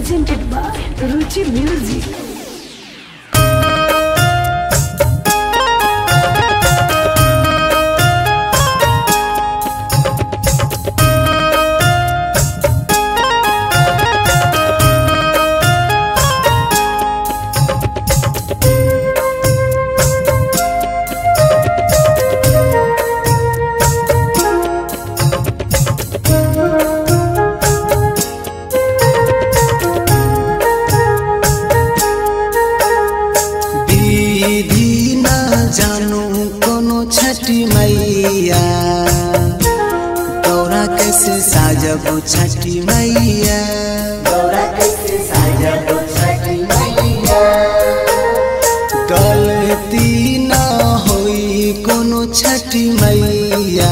presented by Ruchi Music. जानू कोनो छठी मैया दौरा कैसे साजबो छठी मैया दौरा कैसे साजबो छठी मैया गलती ना होई कोनो छठी मैया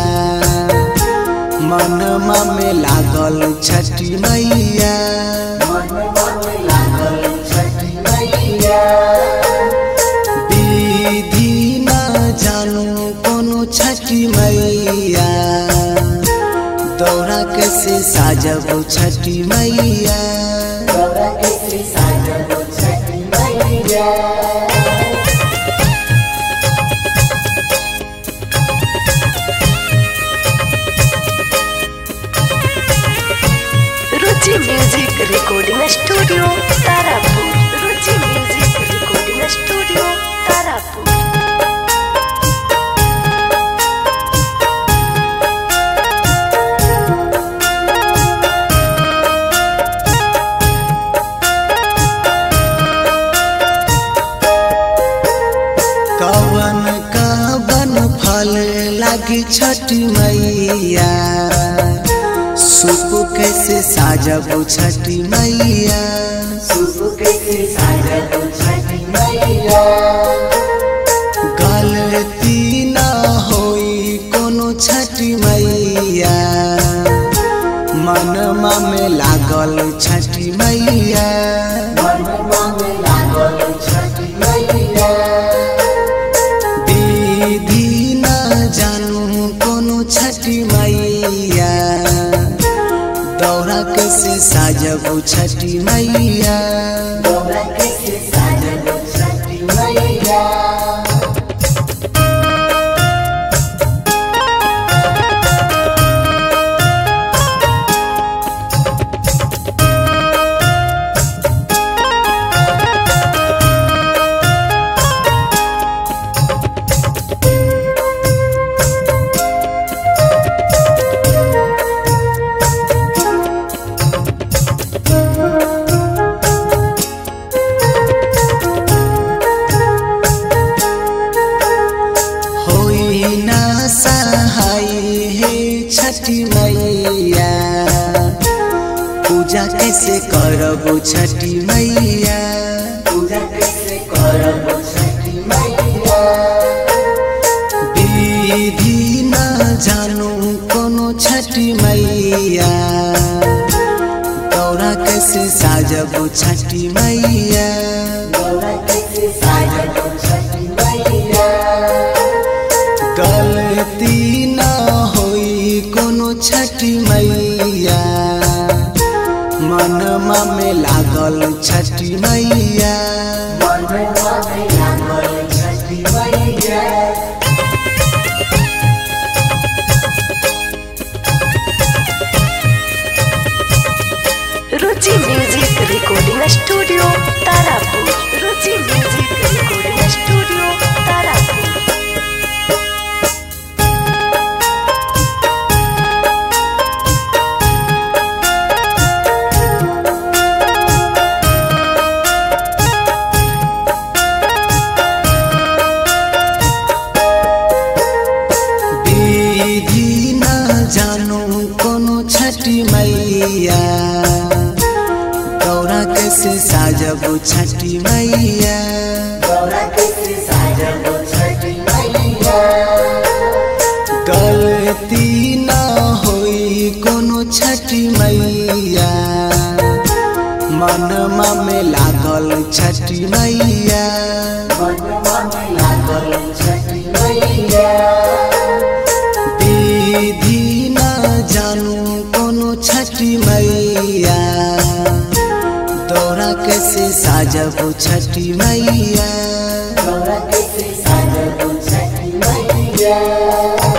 मनमा में लागल छठी मैया मनवा में लागल छठी मैया जानू कोनो छठी मैया दौरा कैसे साजबो छठी मैया दौरा कैसे साजबो छठी मैया Ruchi Music Recording Studio, Tarapur. Ruchi Music Recording Studio, Tarapur. कवन कवन फल लागी छठी मैया सूप कैसे साजबो छठी मैया सूप कैसे साजबो छठी मैया गलती ना होई कोनो छठी मैया मनमा में लागल छठी मैया मनवा में लागल छठी मैया जानू कोनो छठी मैया दौरा कैसे साजबो छठी मैया दौरा कैसे साजबो छठी मैया छठी मैया पूजा कैसे करबो छठी मैया पूजा कैसे करबो छठी मैया विधि ना जानू कोनो छठी मैया दौरा कैसे साजबो छठी मैया दौरा कैसे साजबो छठी मैया गलती ना होई कोनो छठी मैया मनमा में लागल छठी मैया मनवा में लागल छठी मैया Ruchi Music Recording Studio, Tarapur. Ruchi Music Recording Studio, Tarapur. जानू कोनो छठी मैया दौरा कैसे साजबो छठी मैया दौरा कैसे साजबो छठी मैया गलती ना होई कोनो छठी मैया मनमा में लागल छठी मैया मनवा में लागल छठी मैया विधि ना जानू कोनो छठी मैया कैसे साजबो छठी मैया गौरा कैसे साजबो छठी मैया